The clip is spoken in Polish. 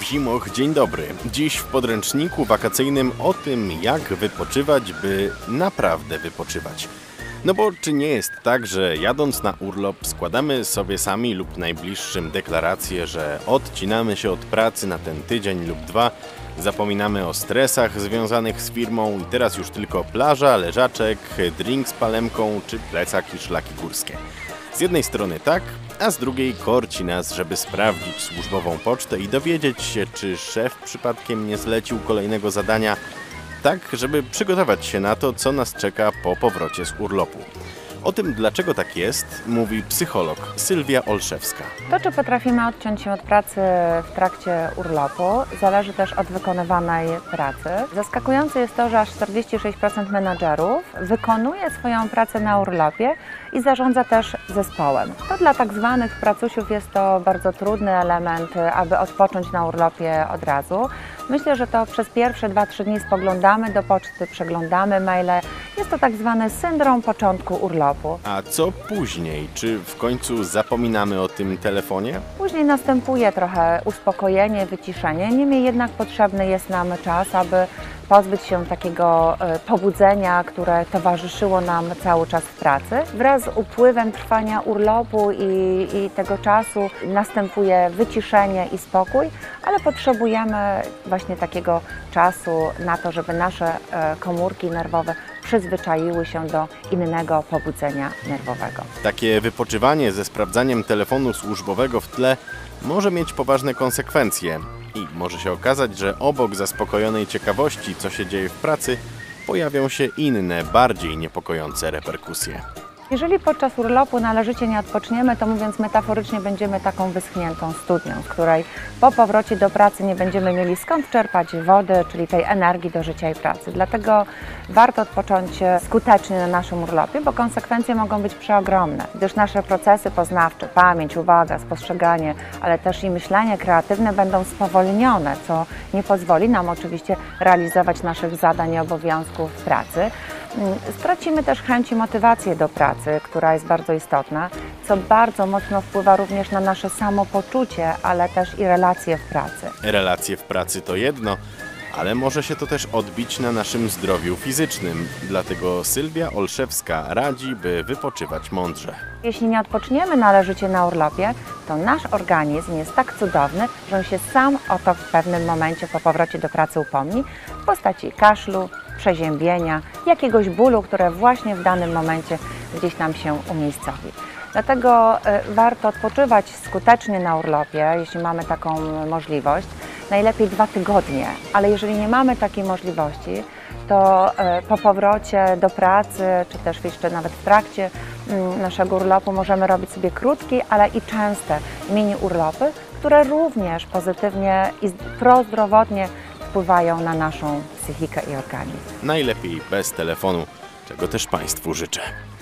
w zimoch, dzień dobry. Dziś w podręczniku wakacyjnym o tym, jak wypoczywać, by naprawdę wypoczywać. No bo czy nie jest tak, że jadąc na urlop składamy sobie sami lub najbliższym deklarację, że odcinamy się od pracy na ten tydzień lub dwa, zapominamy o stresach związanych z firmą i teraz już tylko plaża, leżaczek, drink z palemką czy plecak i szlaki górskie. Z jednej strony tak, a z drugiej korci nas, żeby sprawdzić służbową pocztę i dowiedzieć się, czy szef przypadkiem nie zlecił kolejnego zadania, tak żeby przygotować się na to, co nas czeka po powrocie z urlopu. O tym, dlaczego tak jest, mówi psycholog Sylwia Olszewska. To, czy potrafimy odciąć się od pracy w trakcie urlopu, zależy też od wykonywanej pracy. Zaskakujące jest to, że aż 46% menadżerów wykonuje swoją pracę na urlopie i zarządza też zespołem. To dla tak zwanych pracusiów jest to bardzo trudny element, aby odpocząć na urlopie od razu. Myślę, że to przez pierwsze 2-3 dni spoglądamy do poczty, przeglądamy maile. Jest to tak zwany syndrom początku urlopu. A co później? Czy w końcu zapominamy o tym telefonie? Później następuje trochę uspokojenie, wyciszenie. Niemniej jednak potrzebny jest nam czas, aby pozbyć się takiego pobudzenia, które towarzyszyło nam cały czas w pracy. Wraz z upływem trwania urlopu i tego czasu następuje wyciszenie i spokój, ale potrzebujemy właśnie takiego czasu na to, żeby nasze komórki nerwowe przyzwyczaiły się do innego pobudzenia nerwowego. Takie wypoczywanie ze sprawdzaniem telefonu służbowego w tle może mieć poważne konsekwencje i może się okazać, że obok zaspokojonej ciekawości, co się dzieje w pracy, pojawią się inne, bardziej niepokojące reperkusje. Jeżeli podczas urlopu należycie nie odpoczniemy, to mówiąc metaforycznie będziemy taką wyschniętą studnią, z której po powrocie do pracy nie będziemy mieli skąd czerpać wody, czyli tej energii do życia i pracy. Dlatego warto odpocząć skutecznie na naszym urlopie, bo konsekwencje mogą być przeogromne, gdyż nasze procesy poznawcze, pamięć, uwaga, spostrzeganie, ale też i myślenie kreatywne będą spowolnione, co nie pozwoli nam oczywiście realizować naszych zadań i obowiązków w pracy. Stracimy też chęć i motywację do pracy, która jest bardzo istotna, co bardzo mocno wpływa również na nasze samopoczucie, ale też i relacje w pracy. Relacje w pracy to jedno, ale może się to też odbić na naszym zdrowiu fizycznym. Dlatego Sylwia Olszewska radzi, by wypoczywać mądrze. Jeśli nie odpoczniemy należycie na urlopie, to nasz organizm jest tak cudowny, że on się sam o to w pewnym momencie po powrocie do pracy upomni w postaci kaszlu, przeziębienia, jakiegoś bólu, które właśnie w danym momencie gdzieś nam się umiejscowi. Dlatego warto odpoczywać skutecznie na urlopie, jeśli mamy taką możliwość, najlepiej 2 tygodnie, ale jeżeli nie mamy takiej możliwości, to po powrocie do pracy, czy też jeszcze nawet w trakcie naszego urlopu możemy robić sobie krótkie, ale i częste mini urlopy, które również pozytywnie i prozdrowotnie wpływają na naszą psychikę i organizm. Najlepiej bez telefonu, czego też Państwu życzę.